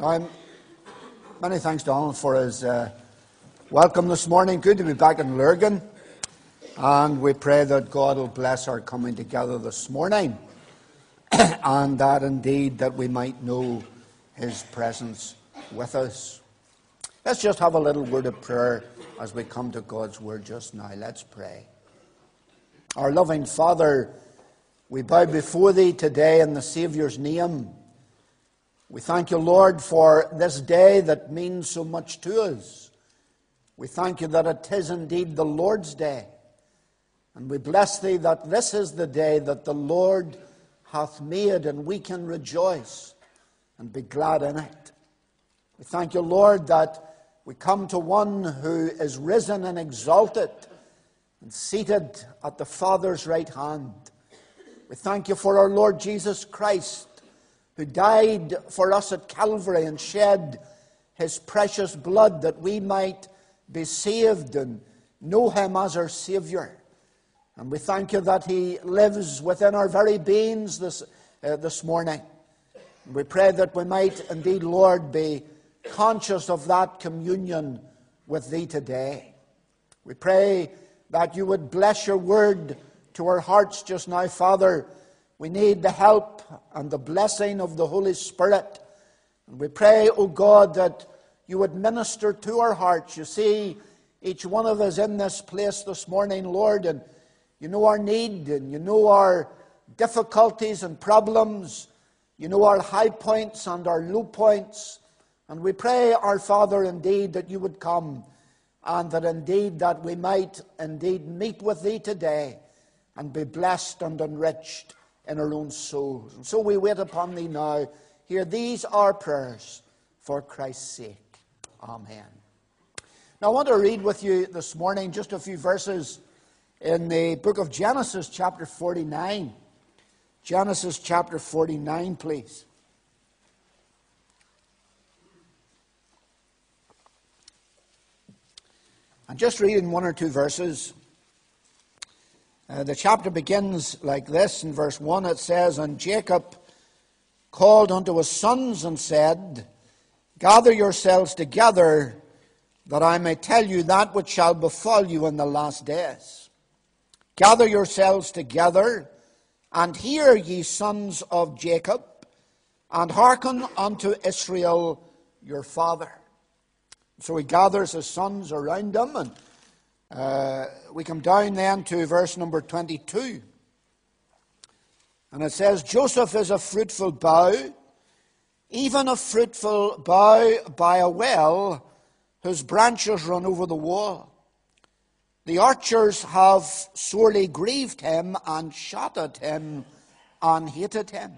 Now, many thanks, Donald, for his welcome this morning. Good to be back in Lurgan. And we pray that God will bless our coming together this morning. And that indeed that we might know his presence with us. Let's just have a little word of prayer as we come to God's word just now. Let's pray. Our loving Father, we bow before thee today in the Saviour's name. We thank you, Lord, for this day that means so much to us. We thank you that it is indeed the Lord's day. And we bless thee that this is the day that the Lord hath made, and we can rejoice and be glad in it. We thank you, Lord, that we come to one who is risen and exalted and seated at the Father's right hand. We thank you for our Lord Jesus Christ, who died for us at Calvary and shed his precious blood that we might be saved and know him as our Saviour. And we thank you that he lives within our very beings this morning. And we pray that we might indeed, Lord, be conscious of that communion with thee today. We pray that you would bless your word to our hearts just now, Father. We need the help and the blessing of the Holy Spirit. And we pray, O God, that you would minister to our hearts. You see each one of us in this place this morning, Lord, and you know our need, and you know our difficulties and problems. You know our high points and our low points. And we pray, our Father, indeed, that you would come, and that indeed that we might indeed meet with thee today and be blessed and enriched in our own souls. And so we wait upon thee now. Hear these our prayers for Christ's sake. Amen. Now I want to read with you this morning just a few verses in the book of Genesis chapter 49. Genesis chapter 49, please. I'm just reading one or two verses. The chapter begins like this. In verse 1 it says, "And Jacob called unto his sons and said, Gather yourselves together, that I may tell you that which shall befall you in the last days. Gather yourselves together, and hear, ye sons of Jacob, and hearken unto Israel your father." So he gathers his sons around him, and we come down then to verse number 22. And it says, "Joseph is a fruitful bough, even a fruitful bough by a well, whose branches run over the wall. The archers have sorely grieved him, and shot at him, and hated him.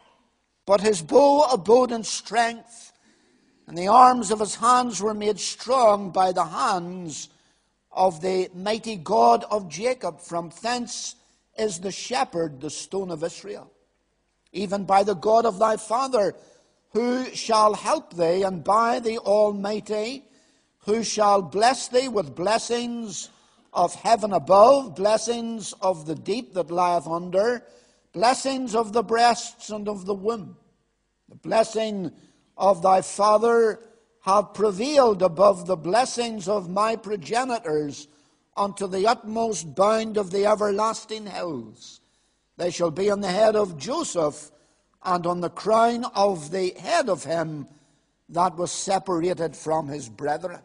But his bow abode in strength, and the arms of his hands were made strong by the hands of the mighty God of Jacob. From thence is the shepherd, the stone of Israel. Even by the God of thy father, who shall help thee, and by the Almighty, who shall bless thee with blessings of heaven above, blessings of the deep that lieth under, blessings of the breasts and of the womb. The blessing of thy father have prevailed above the blessings of my progenitors unto the utmost bound of the everlasting hills. They shall be on the head of Joseph, and on the crown of the head of him that was separated from his brethren."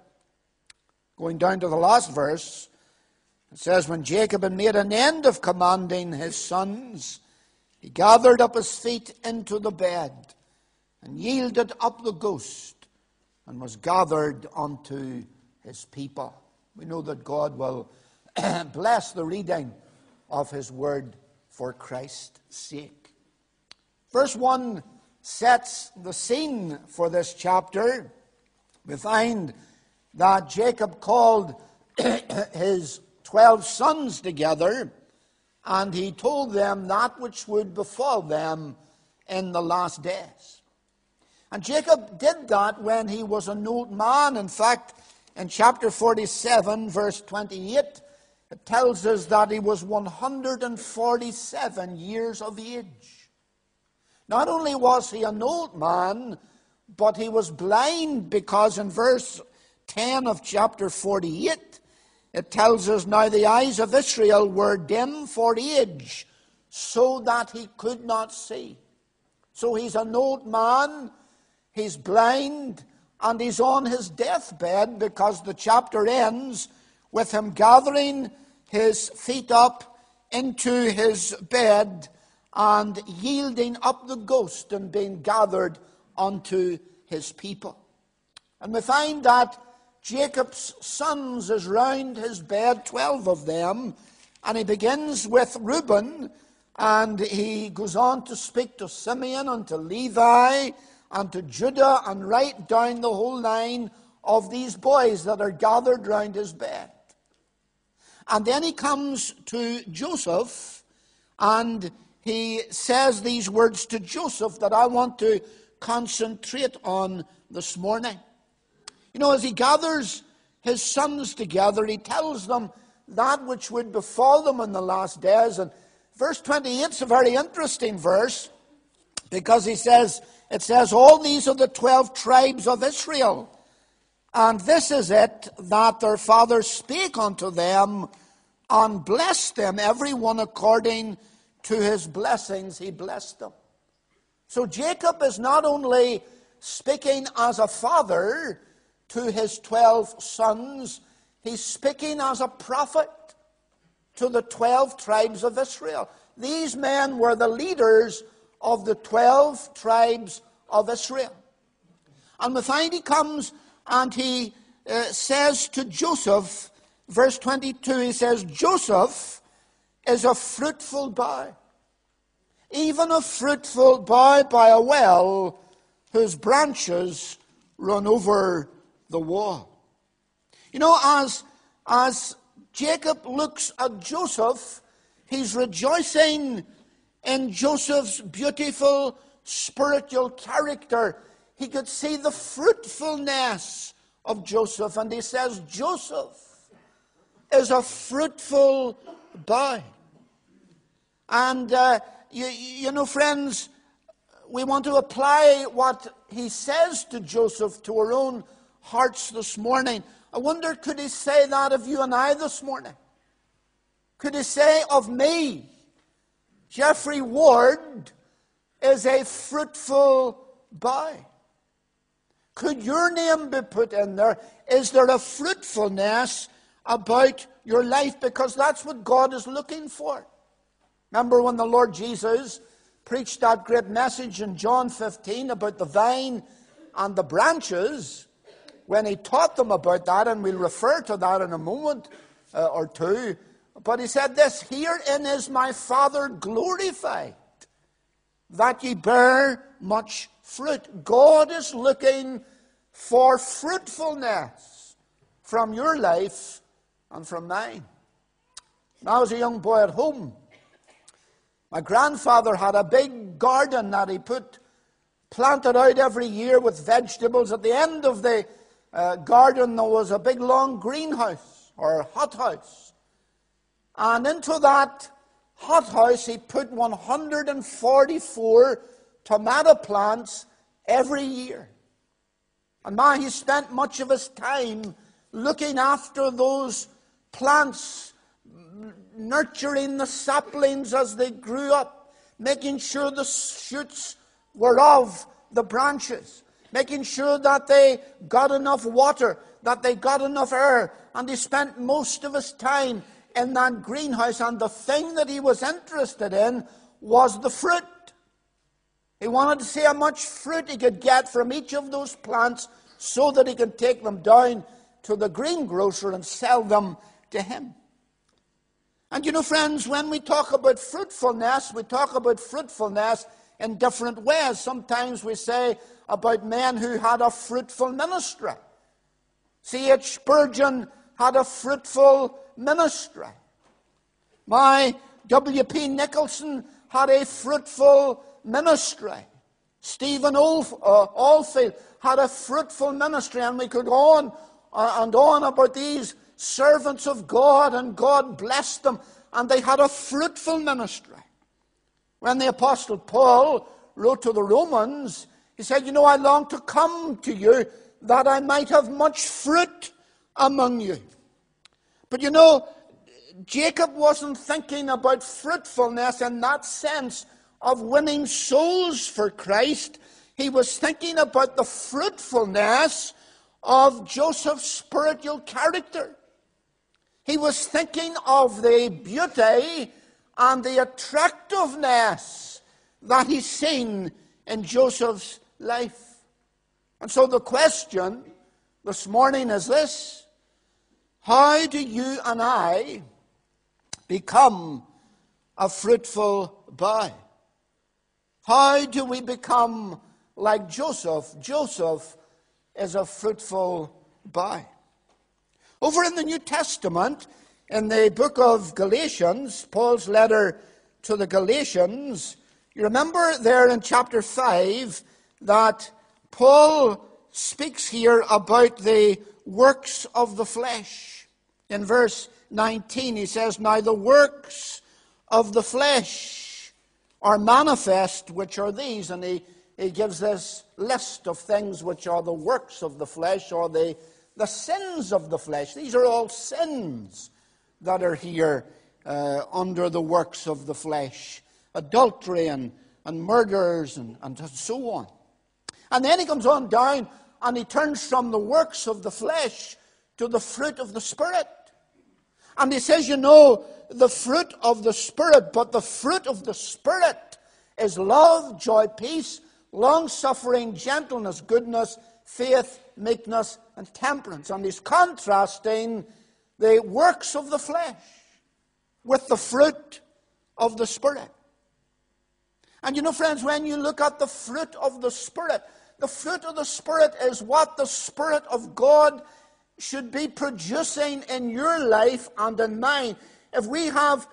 Going down to the last verse, it says, "When Jacob had made an end of commanding his sons, he gathered up his feet into the bed, and yielded up the ghost, and was gathered unto his people." We know that God will bless the reading of his word for Christ's sake. Verse 1 sets the scene for this chapter. We find that Jacob called his 12 sons together, and he told them that which would befall them in the last days. And Jacob did that when he was an old man. In fact, in chapter 47, verse 28, it tells us that he was 147 years of age. Not only was he an old man, but he was blind because in verse 10 of chapter 48, it tells us, now the eyes of Israel were dim for age, so that he could not see. So he's an old man, he's blind, and he's on his deathbed because the chapter ends with him gathering his feet up into his bed and yielding up the ghost and being gathered unto his people. And we find that Jacob's sons is round his bed, 12 of them, and he begins with Reuben, and he goes on to speak to Simeon and to Levi and to Judah, and right down the whole line of these boys that are gathered round his bed. And then he comes to Joseph, and he says these words to Joseph that I want to concentrate on this morning. You know, as he gathers his sons together, he tells them that which would befall them in the last days. And verse 28 is a very interesting verse, because it says, all these are the 12 tribes of Israel. And this is it, that their father spake unto them, and blessed them, every one according to his blessings he blessed them. So Jacob is not only speaking as a father to his 12 sons, he's speaking as a prophet to the 12 tribes of Israel. These men were the leaders of the 12 tribes of Israel. And we find he comes and he says to Joseph, verse 22, he says, Joseph is a fruitful bough, even a fruitful bough by a well, whose branches run over the wall. You know, as Jacob looks at Joseph, he's rejoicing in Joseph's beautiful spiritual character. He could see the fruitfulness of Joseph, and he says, Joseph is a fruitful bough. And, you know, friends, we want to apply what he says to Joseph to our own hearts this morning. I wonder, could he say that of you and I this morning? Could he say of me, Jeffrey Ward is a fruitful bough? Could your name be put in there? Is there a fruitfulness about your life? Because that's what God is looking for. Remember when the Lord Jesus preached that great message in John 15 about the vine and the branches? When he taught them about that, and we'll refer to that in a moment or two, but he said this, herein is my Father glorified, that ye bear much fruit. God is looking for fruitfulness from your life and from mine. When I was a young boy at home, my grandfather had a big garden that he planted out every year with vegetables. At the end of the garden there was a big long greenhouse or hothouse, and into that hothouse he put 144 tomato plants every year. And now he spent much of his time looking after those plants, nurturing the saplings as they grew up, making sure the shoots were of the branches, making sure that they got enough water, that they got enough air. And he spent most of his time in that greenhouse, and the thing that he was interested in was the fruit. He wanted to see how much fruit he could get from each of those plants so that he could take them down to the greengrocer and sell them to him. And you know, friends, when we talk about fruitfulness, we talk about fruitfulness in different ways. Sometimes we say about men who had a fruitful ministry. C.H. Spurgeon had a fruitful ministry. My W.P. Nicholson had a fruitful ministry. Stephen Oldfield had a fruitful ministry, and we could go on and on about these servants of God, and God blessed them, and they had a fruitful ministry. When the Apostle Paul wrote to the Romans, He said, I long to come to you that I might have much fruit among you. But Jacob wasn't thinking about fruitfulness in that sense of winning souls for Christ. He was thinking about the fruitfulness of Joseph's spiritual character. He was thinking of the beauty and the attractiveness that he's seen in Joseph's life. And so the question this morning is this: how do you and I become a fruitful bough? How do we become like Joseph? Joseph is a fruitful bough. Over in the New Testament, in the book of Galatians, Paul's letter to the Galatians, you remember there in chapter 5 that Paul speaks here about the works of the flesh. In verse 19 he says, "Now the works of the flesh are manifest, which are these," and he gives this list of things which are the works of the flesh, or the sins of the flesh. These are all sins that are here under the works of the flesh. Adultery and murders and so on. And then he comes on down and he turns from the works of the flesh to the fruit of the Spirit. And he says, the fruit of the Spirit, but the fruit of the Spirit is love, joy, peace, long-suffering, gentleness, goodness, faith, meekness, and temperance. And he's contrasting the works of the flesh with the fruit of the Spirit. And friends, when you look at the fruit of the Spirit is what the Spirit of God should be producing in your life and in mine. If we have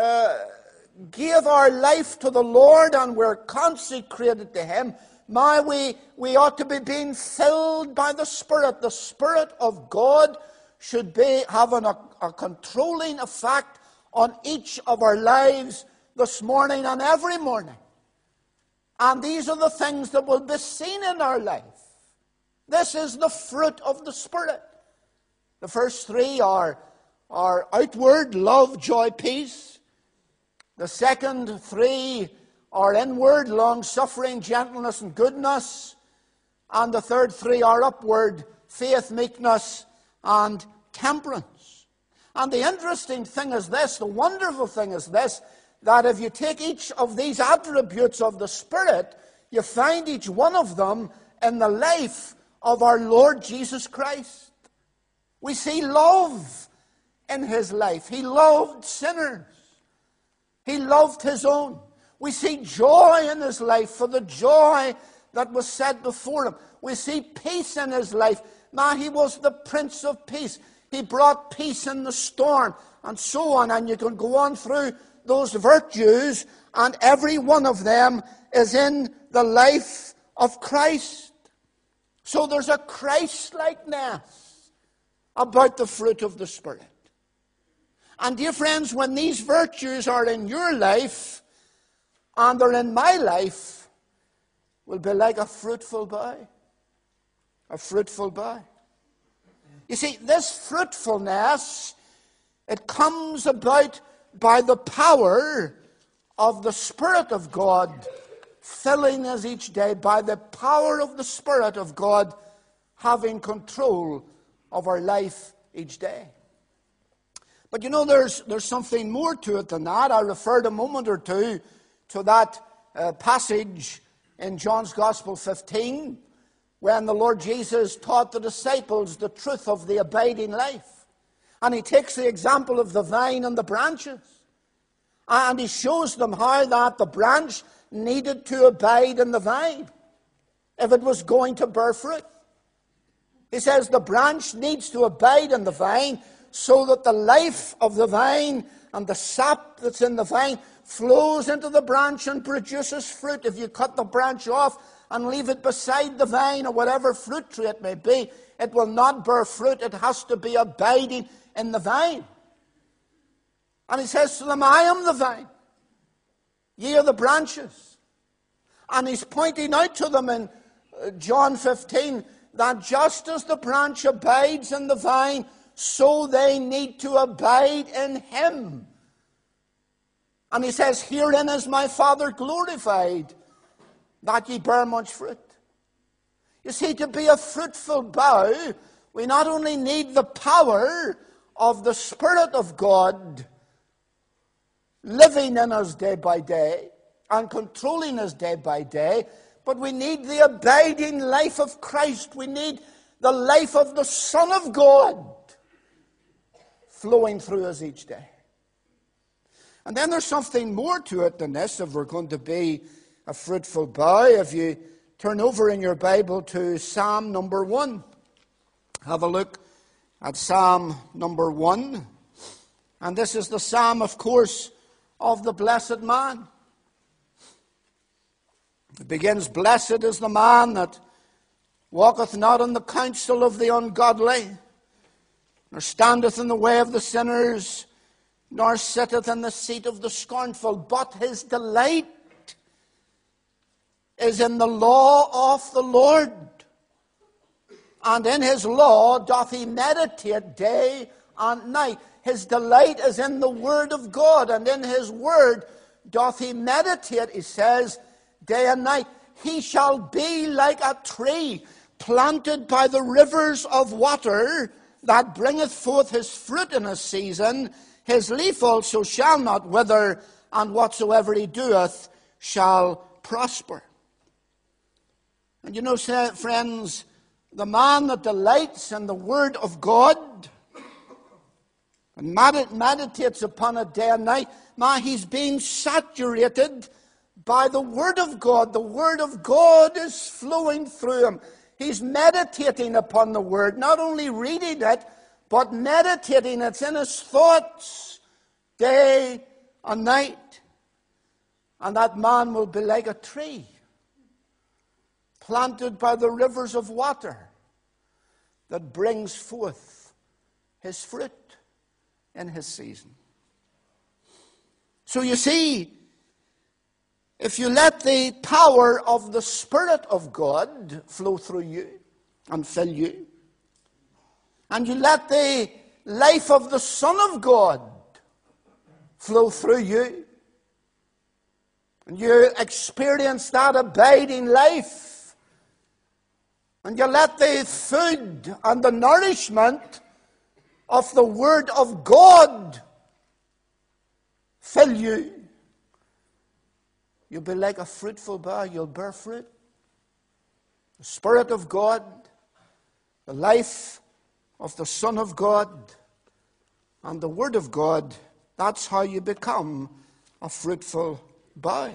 gave our life to the Lord and we're consecrated to Him, now we ought to be being filled by the Spirit. The Spirit of God should be having a controlling effect on each of our lives this morning and every morning. And these are the things that will be seen in our life. This is the fruit of the Spirit. The first three are outward: love, joy, peace. The second three are inward: long-suffering, gentleness, and goodness. And the third three are upward: faith, meekness, and temperance. And the interesting thing is this, the wonderful thing is this, that if you take each of these attributes of the Spirit, you find each one of them in the life of our Lord Jesus Christ. We see love in His life. He loved sinners. He loved His own. We see joy in His life for the joy that was set before Him. We see peace in His life. Now, He was the Prince of Peace. He brought peace in the storm, and so on. And you can go on through those virtues, and every one of them is in the life of Christ. So there's a Christ-likeness about the fruit of the Spirit. And dear friends, when these virtues are in your life, and they're in my life, we'll be like a fruitful bough. A fruitful bough. You see, this fruitfulness, it comes about by the power of the Spirit of God filling us each day, by the power of the Spirit of God having control of our life each day. But there's something more to it than that. I referred a moment or two to that passage in John's Gospel 15, when the Lord Jesus taught the disciples the truth of the abiding life. And He takes the example of the vine and the branches. And He shows them how that the branch needed to abide in the vine if it was going to bear fruit. He says the branch needs to abide in the vine so that the life of the vine and the sap that's in the vine flows into the branch and produces fruit. If you cut the branch off and leave it beside the vine, or whatever fruit tree it may be, it will not bear fruit. It has to be abiding in the vine. And He says to them, I am the vine, ye are the branches. And He's pointing out to them John 15, that just as the branch abides in the vine, so they need to abide in him. And he says, herein is my Father glorified, that ye bear much fruit. You see, to be a fruitful bough, we not only need the power of the Spirit of God living in us day by day and controlling us day by day, but we need the abiding life of Christ. We need the life of the Son of God flowing through us each day. And then there's something more to it than this if we're going to be a fruitful bough. If you turn over in your Bible to Psalm number 1, have a look at Psalm number 1. And this is the psalm, of course, of the blessed man. It begins, blessed is the man that walketh not in the counsel of the ungodly, nor standeth in the way of the sinners, nor sitteth in the seat of the scornful, but his delight is in the law of the Lord, and in his law doth he meditate day and night. His delight is in the word of God, and in his word doth he meditate, he says, day and night. He shall be like a tree planted by the rivers of water, that bringeth forth his fruit in his season. His leaf also shall not wither, and whatsoever he doeth shall prosper. And you know, friends, the man that delights in the word of God and meditates upon it day and night, man, he's being saturated by the word of God. The word of God is flowing through him. He's meditating upon the word, not only reading it, but meditating. It's in his thoughts day and night. And that man will be like a tree planted by the rivers of water that brings forth his fruit in his season. So you see, if you let the power of the Spirit of God flow through you and fill you, and you let the life of the Son of God flow through you, and you experience that abiding life, and you let the food and the nourishment of the Word of God fill you, you'll be like a fruitful bough. You'll bear fruit. The Spirit of God, the life of the Son of God, and the Word of God, that's how you become a fruitful bough.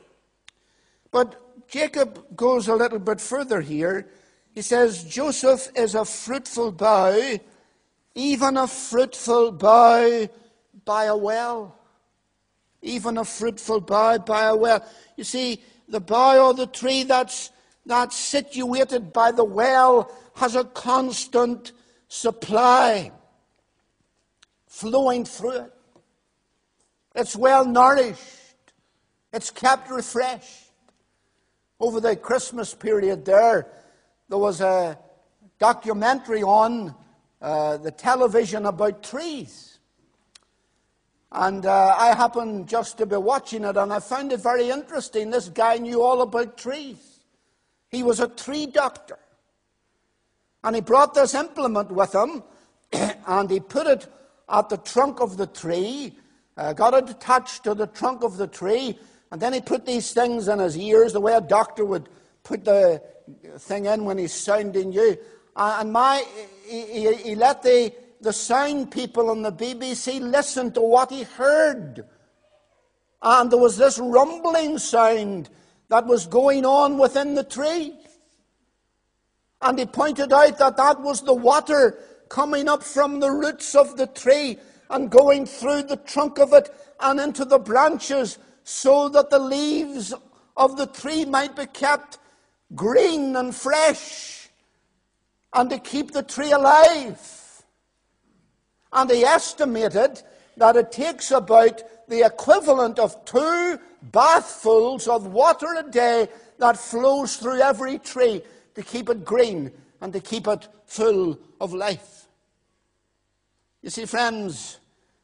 But Jacob goes a little bit further here. He says, Joseph is a fruitful bough, even a fruitful bough by a well. Even a fruitful bough by a well. You see, the bough or the tree that's situated by the well has a constant supply flowing through it. It's well nourished. It's kept refreshed. Over the Christmas period there was a documentary on the television about trees. And I happened just to be watching it, and I found it very interesting. This guy knew all about trees. He was a tree doctor. And he brought this implement with him, and he put it at the trunk of the tree, got it attached to the trunk of the tree, and then he put these things in his ears, the way a doctor would put the thing in when he's sounding you. And he let the sound people on the BBC listened to what he heard. And there was this rumbling sound that was going on within the tree. And he pointed out that that was the water coming up from the roots of the tree and going through the trunk of it and into the branches, so that the leaves of the tree might be kept green and fresh, and to keep the tree alive. And he estimated that it takes about the equivalent of 2 bathfuls of water a day that flows through every tree to keep it green and to keep it full of life. You see, friends,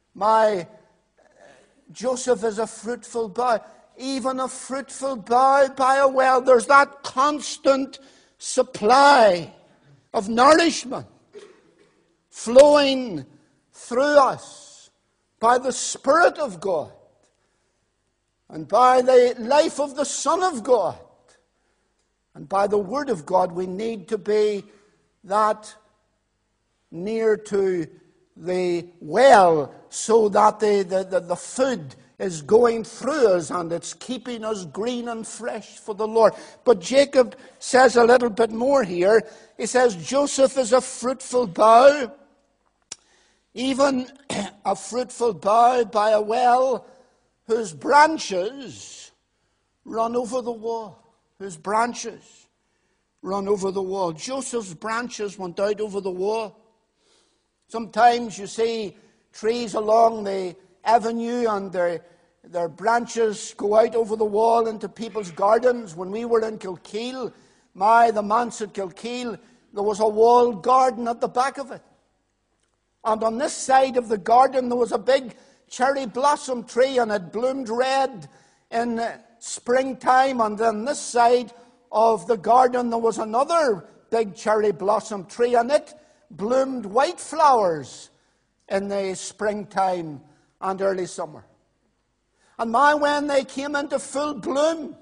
Joseph is a fruitful bough. Even a fruitful bough by a well. There's that constant supply of nourishment flowing through us by the Spirit of God and by the life of the Son of God and by the Word of God. We need to be that near to the well so that the food is going through us and it's keeping us green and fresh for the Lord. But Jacob says a little bit more here. He says, Joseph is a fruitful bough, even a fruitful bough by a well, whose branches run over the wall. Whose branches run over the wall. Joseph's branches went out over the wall. Sometimes you see trees along the avenue and their branches go out over the wall into people's gardens. When we were in Kilkeel, the manse at Kilkeel, there was a walled garden at the back of it. And on this side of the garden there was a big cherry blossom tree, and it bloomed red in springtime. And on this side of the garden there was another big cherry blossom tree, and it bloomed white flowers in the springtime and early summer. And when they came into full bloom,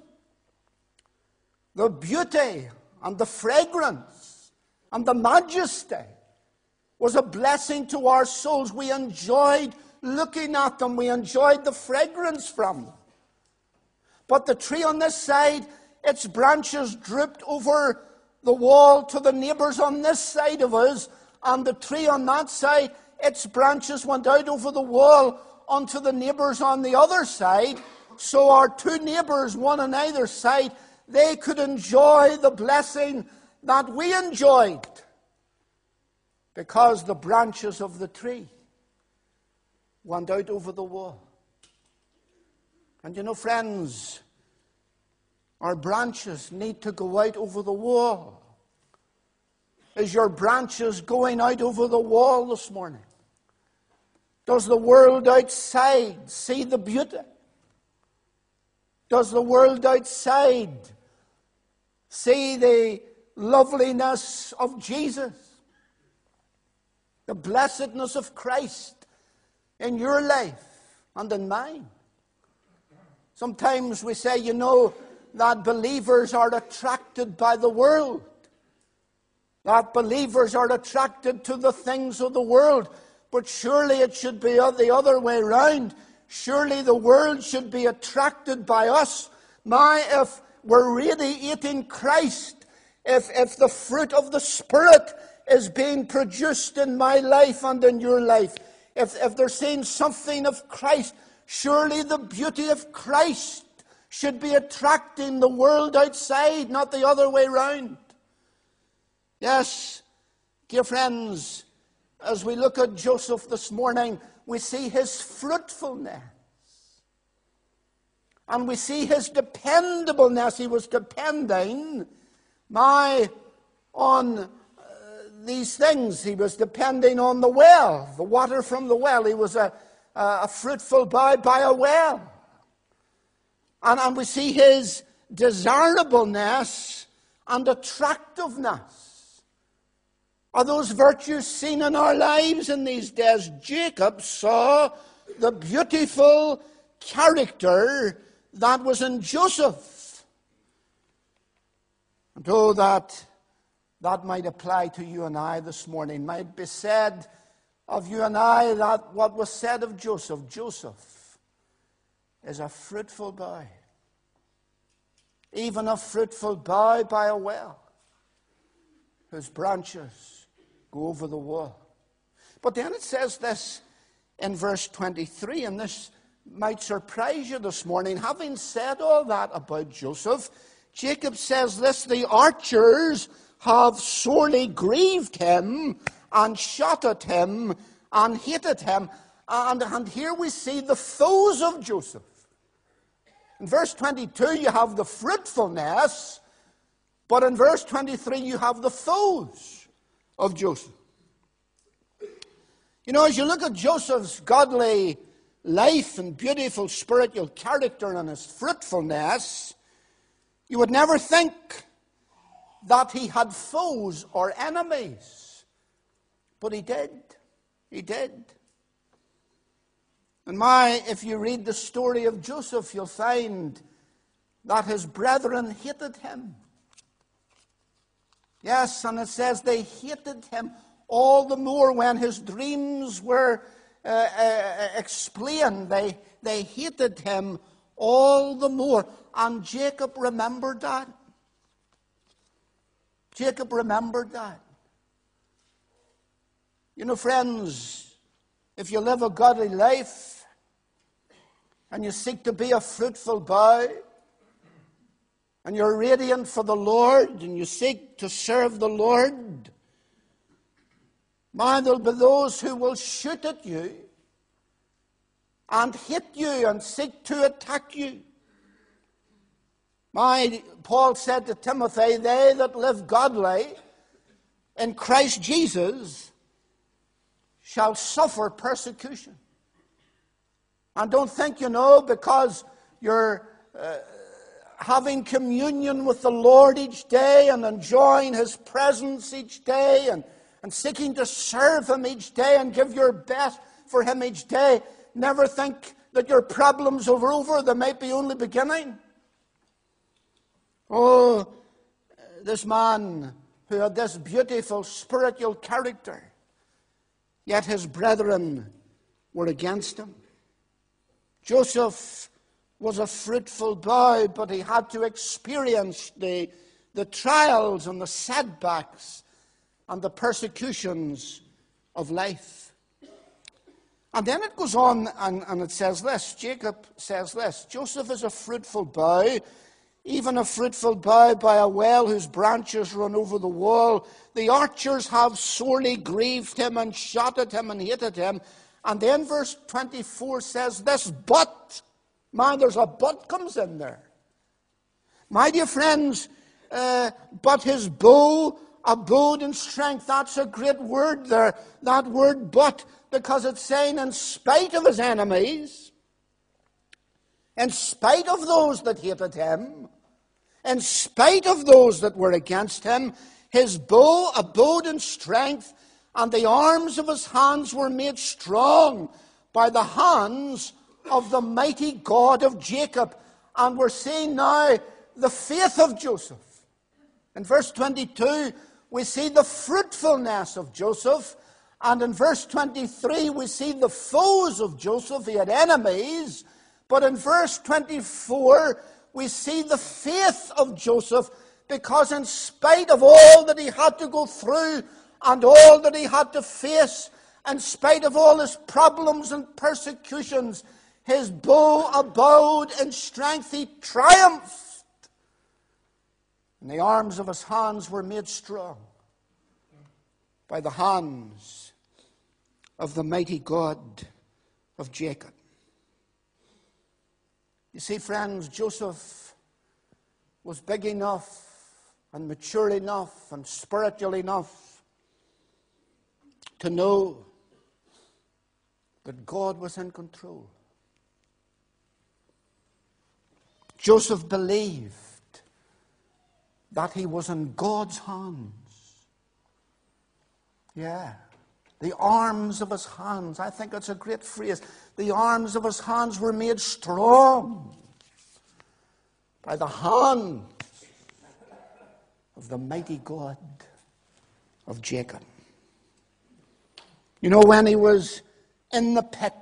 the beauty and the fragrance and the majesty was a blessing to our souls. We enjoyed looking at them. We enjoyed the fragrance from them. But the tree on this side, its branches drooped over the wall to the neighbours on this side of us, and the tree on that side, its branches went out over the wall onto the neighbours on the other side. So our two neighbours, one on either side, they could enjoy the blessing that we enjoyed because the branches of the tree went out over the wall. And you know, friends, our branches need to go out over the wall. Is your branches going out over the wall this morning? Does the world outside see the beauty? Does the world outside see the loveliness of Jesus? The blessedness of Christ in your life and in mine? Sometimes we say, that believers are attracted by the world. That believers are attracted to the things of the world. But surely it should be the other way round. Surely the world should be attracted by us. If we're radiating Christ, if the fruit of the Spirit is being produced in my life and in your life, if they're seeing something of Christ, surely the beauty of Christ should be attracting the world outside, not the other way round. Yes, dear friends, as we look at Joseph this morning, we see his fruitfulness. And we see his dependableness. He was depending on these things. He was depending on the well, the water from the well. He was a fruitful bough by a well. And we see his desirableness and attractiveness. Are those virtues seen in our lives in these days? Jacob saw the beautiful character that was in Joseph. And oh, that might apply to you and I this morning. Might be said of you and I that what was said of Joseph. Joseph is a fruitful bough. Even a fruitful bough by a well, whose branches go over the wall. But then it says this in verse 23, and this might surprise you this morning. Having said all that about Joseph, Jacob says this: the archers have sorely grieved him and shot at him and hated him. And here we see the foes of Joseph. In verse 22 you have the fruitfulness, but in verse 23 you have the foes of Joseph. You know, as you look at Joseph's godly life and beautiful spiritual character and his fruitfulness, you would never think that he had foes or enemies. But he did. He did. And if you read the story of Joseph, you'll find that his brethren hated him. Yes, and it says they hated him all the more when his dreams were explained. They hated him all the more. And Jacob remembered that. Jacob remembered that. You know, friends, if you live a godly life and you seek to be a fruitful bough, and you're radiant for the Lord, and you seek to serve the Lord, man, there'll be those who will shoot at you and hit you and seek to attack you. Paul said to Timothy, they that live godly in Christ Jesus shall suffer persecution. And don't think, because you're having communion with the Lord each day and enjoying His presence each day and seeking to serve Him each day and give your best for Him each day, never think that your problems are over. They might be only beginning. Oh, this man who had this beautiful spiritual character, yet his brethren were against him. Joseph was a fruitful boy, but he had to experience the trials and the setbacks and the persecutions of life. And then it goes on and it says this, Jacob says this, Joseph is a fruitful bough, even a fruitful bough by a well whose branches run over the wall. The archers have sorely grieved him and shot at him and hated him. And then verse 24 says this, but, man, there's a but comes in there. My dear friends, but his bow abode in strength. That's a great word there, that word but, because it's saying in spite of his enemies, in spite of those that hated him, in spite of those that were against him, his bow abode in strength, and the arms of his hands were made strong by the hands of the mighty God of Jacob. And we're seeing now the faith of Joseph. In verse 22, we see the fruitfulness of Joseph. And in verse 23, we see the foes of Joseph. He had enemies. But in verse 24, we see the faith of Joseph, because in spite of all that he had to go through and all that he had to face, in spite of all his problems and persecutions, his bow abode in strength. He triumphed. And the arms of his hands were made strong by the hands of the mighty God of Jacob. You see, friends, Joseph was big enough and mature enough and spiritual enough to know that God was in control. Joseph believed that he was in God's hands. Yeah. The arms of his hands, I think that's a great phrase. The arms of his hands were made strong by the hand of the mighty God of Jacob. You know, when he was in the pit,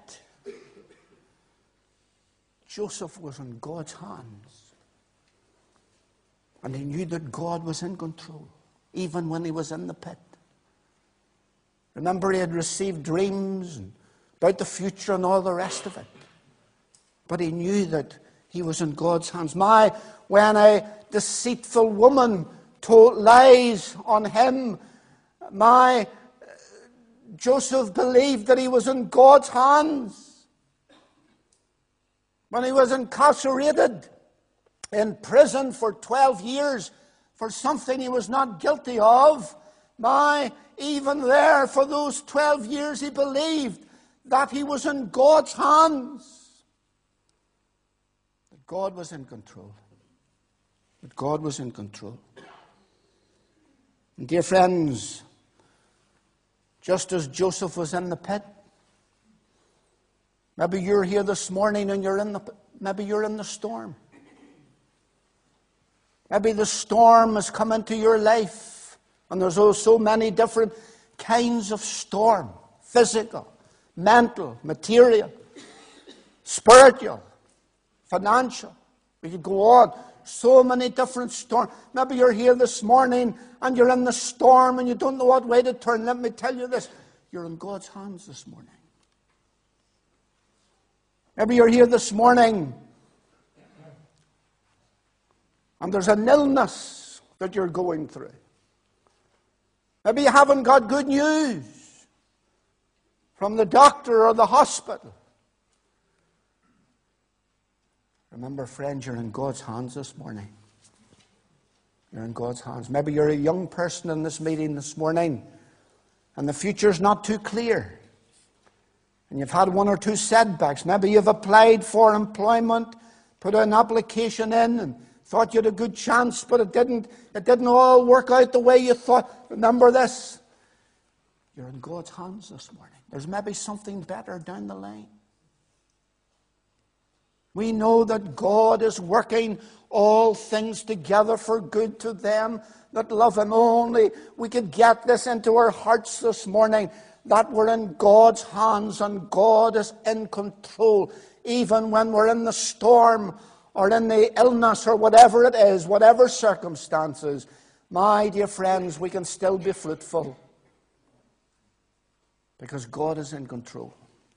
Joseph was in God's hands. And he knew that God was in control, even when he was in the pit. Remember, he had received dreams about the future and all the rest of it. But he knew that he was in God's hands. When a deceitful woman told lies on him, Joseph believed that he was in God's hands. when he was incarcerated in prison for 12 years for something he was not guilty of, even there for those 12 years he believed that he was in God's hands. That God was in control. That God was in control. And dear friends, just as Joseph was in the pit, maybe you're here this morning and maybe you're in the storm. Maybe the storm has come into your life, and there's so many different kinds of storm: physical, mental, material, spiritual, financial. We could go on. So many different storms. Maybe you're here this morning and you're in the storm and you don't know what way to turn. Let me tell you this: you're in God's hands this morning. Maybe you're here this morning and there's an illness that you're going through. Maybe you haven't got good news from the doctor or the hospital. Remember, friends, you're in God's hands this morning. You're in God's hands. Maybe you're a young person in this meeting this morning and the future's not too clear. And you've had one or two setbacks. Maybe you've applied for employment, put an application in and thought you had a good chance, but it didn't all work out the way you thought. Remember this: you're in God's hands this morning. There's maybe something better down the line. We know that God is working all things together for good to them that love Him. Only we could get this into our hearts this morning, that we're in God's hands and God is in control. Even when we're in the storm or in the illness or whatever it is, whatever circumstances, my dear friends, we can still be fruitful because God is in control.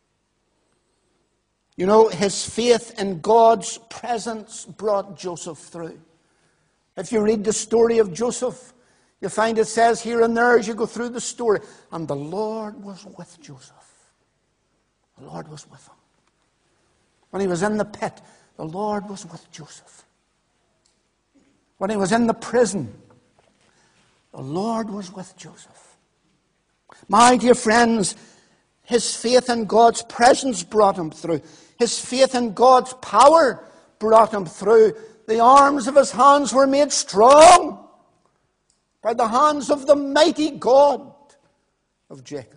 You know, his faith in God's presence brought Joseph through. If you read the story of Joseph, you find it says here and there as you go through the story, and the Lord was with Joseph. The Lord was with him. When he was in the pit, the Lord was with Joseph. When he was in the prison, the Lord was with Joseph. My dear friends, his faith in God's presence brought him through. His faith in God's power brought him through. The arms of his hands were made strong by the hands of the mighty God of Jacob.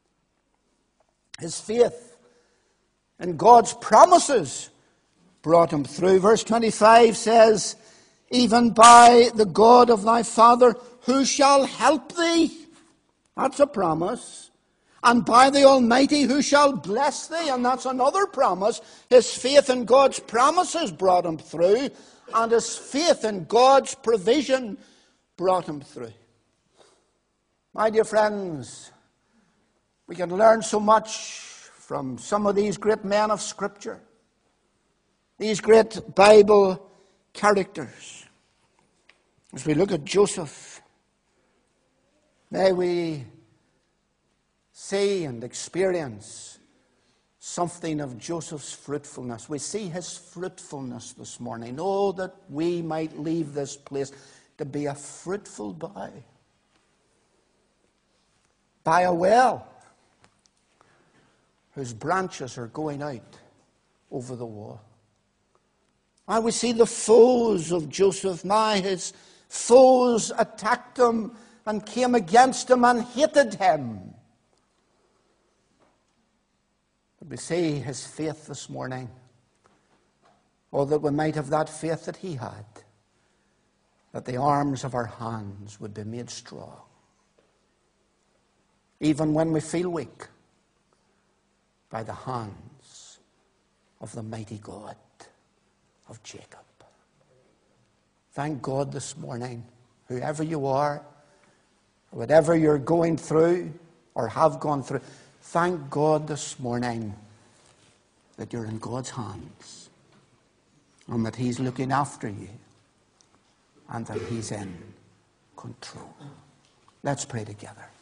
His faith in God's promises brought him through. Verse 25 says, "Even by the God of thy father, who shall help thee?" That's a promise. "And by the Almighty, who shall bless thee?" And that's another promise. His faith in God's promises brought him through, and his faith in God's provision brought him through. My dear friends, we can learn so much from some of these great men of Scripture, these great Bible characters. As we look at Joseph, may we see and experience something of Joseph's fruitfulness. We see his fruitfulness this morning. Oh, that we might leave this place to be a fruitful bough by a well whose branches are going out over the wall. And we see the foes of Joseph. His foes attacked him and came against him and hated him. But we see his faith this morning. Oh, that we might have that faith that he had, that the arms of our hands would be made strong. Even when we feel weak, by the hands of the mighty God of Jacob. Thank God this morning, whoever you are, whatever you're going through or have gone through, thank God this morning that you're in God's hands and that He's looking after you and that He's in control. Let's pray together.